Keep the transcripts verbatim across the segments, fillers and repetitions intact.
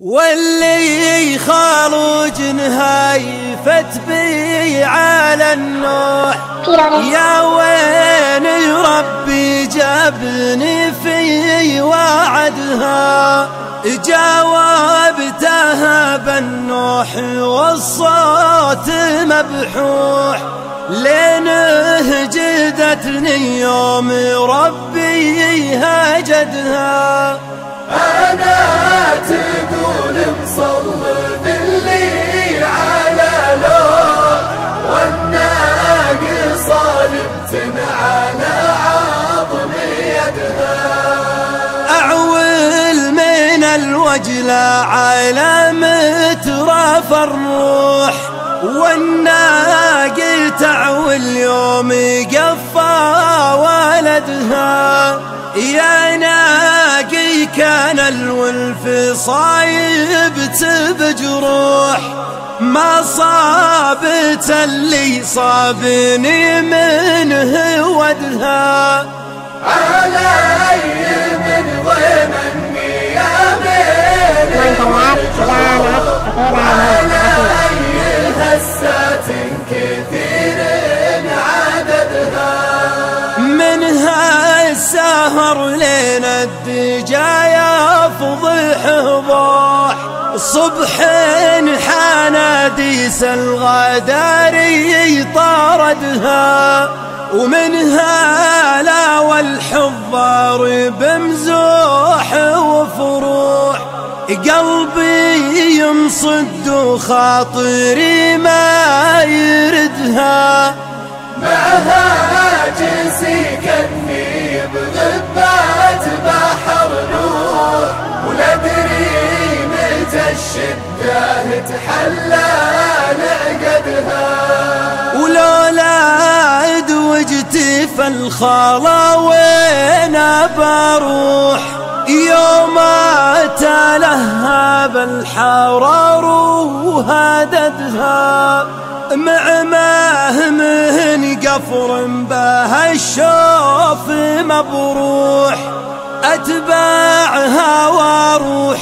واللي خالوج نهايفت بي على النوح، يا وين ربي جابني في وعدها. جاوبتها بالنوح والصوت مبحوح، لينه جدتني يوم ربي هجدها. أنا تقول مصلب اللي على لوح، والناقص صالبت على عظم يدها. أعول من الوجلة على مترف الروح، والناقي تعول يوم قفا ولدها. يا ناقي كان الولف صايبت بجروح، ما صابت اللي صابني منه ودها. علي من ضمني يا بين علي هسات كثير عددها. منها السهر لين الدجا يفضح ضاح، صبح حناديس الغداري طاردها. ومنها لا والحضار بمزوح وفروح، قلبي ينصد وخاطري ما يردها. معها جنسي كني بغبات بحر نوح، وندري متى الشدة تحلى نعقدها. ولولا ادوجتي في الخلا وين بروح، يوم تلهب الحرار وهددها. مع مهمن قفر به الشوف مبروح، أتباعها واروح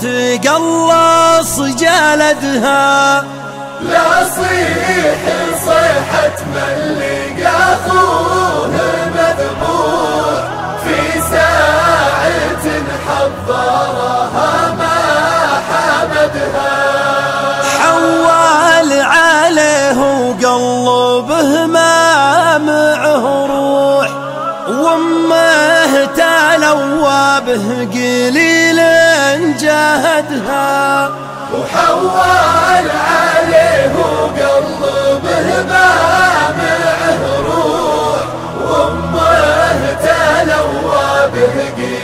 تقلص جلدها. لا صيح صيحة من لقى أخوه مذبوح، في ساعة حضرها ما حمدها. حول عليه وقلبه ما معه روح، وامه تلوى به قليل جاهدها. وحول عليه وقلبه ما معه روح، وامه تلوى به قليل